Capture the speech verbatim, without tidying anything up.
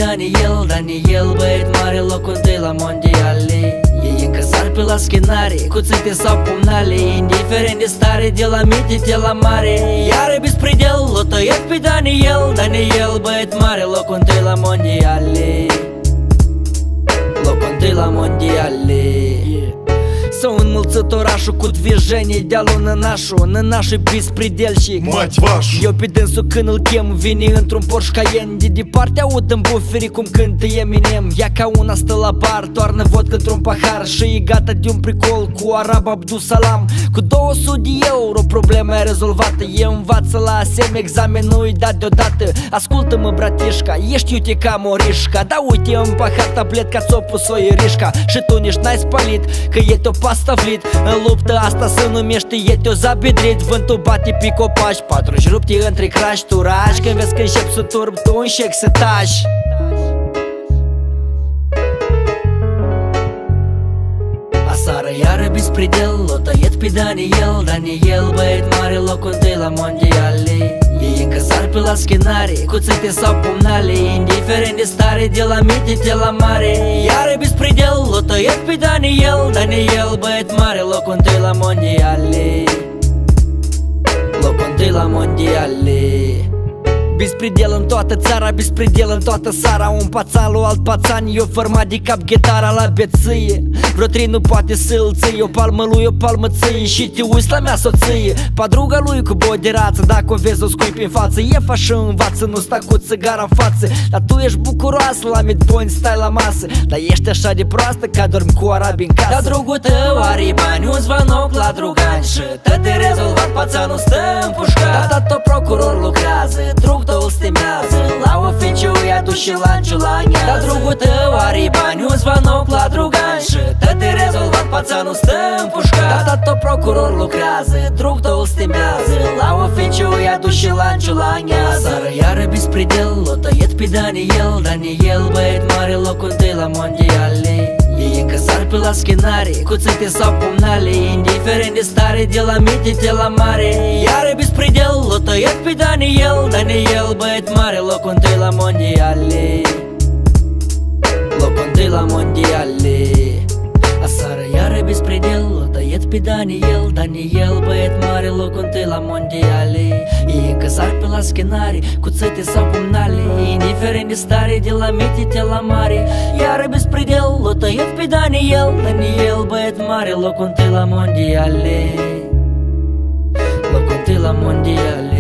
Daniel, Daniel, băiet mare, locul întâi la mondiale. Ei încă sar pe la schenare, cu ținte sau pumnale, indiferent de stare, de la mic de la mare. Iar e spre del, l-o tăiet pe Daniel, Daniel, băiet mare, locul întâi la mondiale. Locul întâi la mondiale. S-au înmulțit orașul cu движение de-a lui Nănașu. Nănașu-i bispridel și mать вашу. Eu pe dânsul când îl chem, vine într-un Porsche Cayenne. De departe aud în buferi cum cântă Eminem. Ea ca una stă la bar, toarnă vodcă într-un pahar și e gata de un pricol cu Arab Abdul Salam. Cu două sute de euro problema e rezolvată. E învață la asem, examenul-i dat deodată. Ascultă-mă bratișca, ești iute ca morișca. Da uite în pahar tabletca ți-o pus-o irișca. Și tu nici n-ai spalit, că e te-o pastavlit. În luptă asta se numește e te-o zabedrit. Vântul bate pe copaci, patru-și rupti între crași. Tu rași când vezi că încep să turb, tu înșec să tași. Asară iară bispridel, l-o tăiet pe Daniel, Daniel, băiet mare, locul întâi la mondiale. Ei încă sar pe la schenare, cu ținte sau pumnale, indiferent de stare, de la mic de la mare. Iară bispridel, l-o tăiet pe Daniel, Daniel, băiet mare, locul întâi la mondiale. Locul întâi la mondiale. Bispridel în toată țara, bispridel în toată sara. Un pațan lui alt pațan, eu format de cap ghitara la beție. Vreo trei nu poate să-l ții, o palmă lui, o palmă ție. Și te uiți la mea soție, padruga lui cu boderață. Dacă o vezi o scui pe față, e fașă învață, nu sta cu țigara în față. Dar tu ești bucuroasă, la midboni stai la masă. Dar ești așa de proastă ca dormi cu arabi în casă. Dar drugul tău are bani, un zvanoc la drugani și te rezolvat, pațanul stă împușcat. Dar tata procuror lucrează, drug tău stimează, la oficiu i-a dus și la înciulaniază. Dar drugul tău are bani, un zvanoc la drugani și te rezolvat, pațanul stă împușcat. Dar tata procuror lucrează, drug tău stimează, la oficiu i-a dus și la înciulaniază. Asară iară bispridel, l-o tăiet pe Daniel, Daniel, băiet mare, locul întâi la mondiale. Ei încă sar pe la schenare, cu ținte sau pumnale, indiferent de stare, de la mic de la mare. Iară bispridel, l-o tăiet pe Daniel, Daniel, băiet mare, locul întâi la mondiale. Locul întâi la mondiale. Asară iară bispridel, l-o tăiet pe Daniel, Daniel, băiet mare, locul întâi la mondiale. Ei încă sar pe la schenare, cu țite sau pumnale, indiferent de stare, de la mic de la mare. Iară bispridel, l-o tăiet pe Daniel, Daniel, băiet mare, locul întâi la mondiale. Locul întâi la mondiale.